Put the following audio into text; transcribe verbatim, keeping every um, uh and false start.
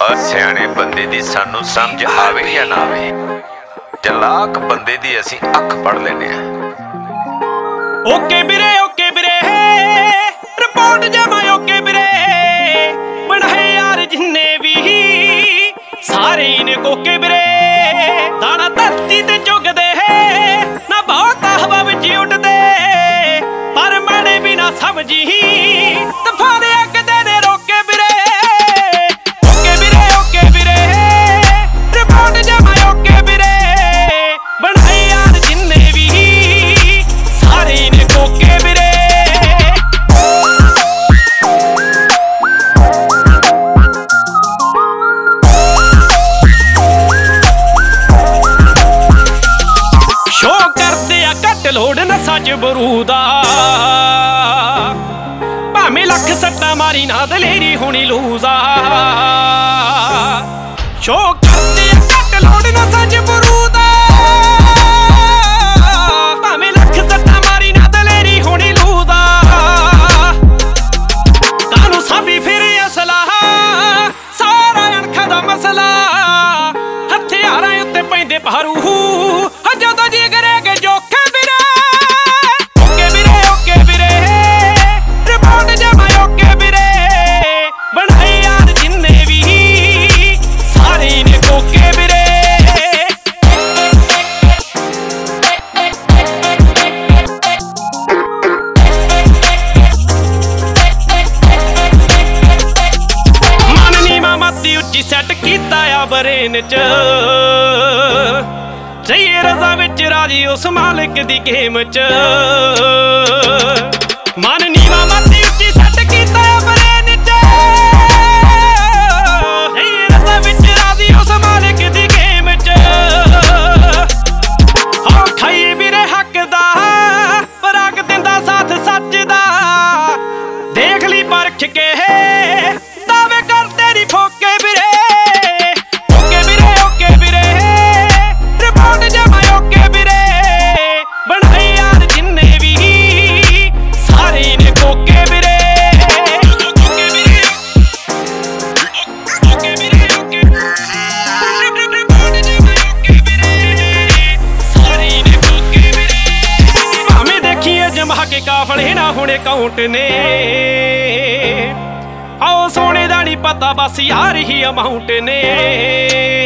ਸਿਆਣੇ ਬੰਦੇ ਦੀ ਸਾਨੂੰ ਸਮਝ ਆਵੇ ਜਾਂ ਨਾ ਆਵੇ, ਚਲਾਕ ਬੰਦੇ ਦੀ ਅਸੀਂ ਅੱਖ ਪੜ ਲੈਨੇ ਆ। ਓਕੇ ਵੀਰੇ ਓਕੇ ਵੀਰੇ ਰਿਪੋਰਟ ਜਮਾ ਓਕੇ ਵੀਰੇ, ਬਣਾਏ ਯਾਰ ਜਿੰਨੇ ਵੀ ਸਾਰੇ ਨੇ ਕੋਕੇ ਵੀਰੇ। ਦਾਣਾ ਧਰਤੀ ਤੇ ਚੁਗਦੇ ਨਾ ਬਹੁਤ ਹਵਾ ਵਿੱਚ ਉੱਡਦੇ, ਪਰ ਮਾੜੇ ਵੀ ਨਾ ਸਮਝੀ ਤਫਾਰੇ ਕਦੇ ਨੇ ਰੋਕੇ ਵੀਰੇ। ਓਕੇ ਵੀਰੇ ਓਕੇ ਵੀਰੇ ਰਿਪੋਰਟ ਜਮਾ ਓਕੇ ਵੀਰੇ, ਬਣਾਏ ਯਾਰ ਜਿੰਨੇ ਵੀ ਸਾਰੇ ਨੇ ਕੋਕੇ ਵੀਰੇ। ਸ਼ੋ ਕਰਦੇ ਆ ਘੱਟ ਲੋੜ ਨਸਾਂ ਚ ਬਰੂਦਾ, ਭਾਵੇਂ ਲੱਖ ਸੱਟਾਂ ਮਾਰੀ ਨਾ ਦਲੇਰੀ ਹੋਣੀ ਲੂਜ਼ਾ। ਸ਼ੋ ਕਰਦੇ ਆ ਘੱਟ ਲੋੜ ਨਸਾਂ ਚ ਬਰੂਦਾ, ਭਾਵੇਂ ਲੱਖ ਸੱਟਾਂ ਮਾਰੀ ਨਾ ਦਲੇਰੀ ਹੋਣੀ ਲੂਜ਼ਾ। ਕਾਨੂੰ ਸਾਬੀ ਫਿਰ ਅਸਲਾ ਸਾਰਾ ਅਣਖਾਂ ਦਾ ਮਸਲਾ, ਹਥਿਆਰਾਂ ਉੱਤੇ ਪੈਂਦੇ ਭਾਰੂ ਜਦੋਂ ਜੀ ਕਰੇਗੇ ਜੋਖੇ ਵੀਰੇ। ਓਕੇ ਵੀਰੇ ਓਕੇ ਵੀਰੇ ਰਿਪੋਰਟ ਜਮਾ ਓਕੇ ਵੀਰੇ, ਬਣਾਏ ਯਾਰ ਜਿੰਨੇ ਵੀ ਸਾਰੇ ਨੇ ਕੋਕੇ ਵੀਰੇ। ਮਨ ਨੀ ਮਾਮਤੀ ਉੱਚੀ ਸੈੱਟ ਕੀਤਾ ਆ ਬਰੇਨ ਚ, ਸਹੀ ਰਜ਼ਾ ਵਿੱਚ ਰਾਜੀ ਉਸ ਮਾਲਕ ਦੀ ਗੇਮ ਚ। ਮਨ ਨੀਵਾ ਮਾਤੀ ਉੱਚੀ ਸੈੱਟ ਕੀਤਾ ਆ ਬਰੇਨ ਚ, ਸਹੀ ਰਜ਼ਾ ਵਿੱਚ ਰਾਜੀ ਉਸ ਮਾਲਕ ਦੀ ਗੇਮ ਚ। ਹਾਂ ਖਾਈ ਵੀਰੇ ਹੱਕ ਦਾ ਪਰਾਗ ਦਿੰਦਾ ਸਾਥ ਸੱਚ ਦਾ, ਦੇਖ ਲਈ ਪਰਖ ਕੇ ਦਾਵੇ ਕਰ ਤੇਰੀ ਫੋਕੇ ਵੀਰੇ। ਓਕੇ ਵੀਰੇ ਓਕੇ ਵੀਰੇ ਰਿਪੋਰਟ ਜਮਾ ਓਕੇ ਵੀਰੇ, ਬਣਾਏ ਯਾਰ ਜਿੰਨੇ ਵੀ ਸਾਰੇ ਨੇ ਕੋਕੇ ਵੀਰੇ। ਓਕੇ ਵੀਰੇ ਓਕੇ ਵੀਰੇ ਓਕੇ ਰਿਪੋਰਟ ਜਮਾ ਓਕੇ ਵੀਰੇ, ਸਾਰੇ ਨੇ ਕੋਕੇ ਵੀਰੇ। ਭਾਵੇਂ ਦੇਖੀਏ ਜਮਾ ਕੇ ਕਾਫਲੇ ਨਾ ਹੋਣੇ ਕਾਊਂਟ ਨੇ, ਆਓ ਸੋਨੇ ਦਾ ਨੀ ਪਤਾ ਬਸ ਯਾਰ ਹੀ ਅਮਾਉਂਟ ਨੇ।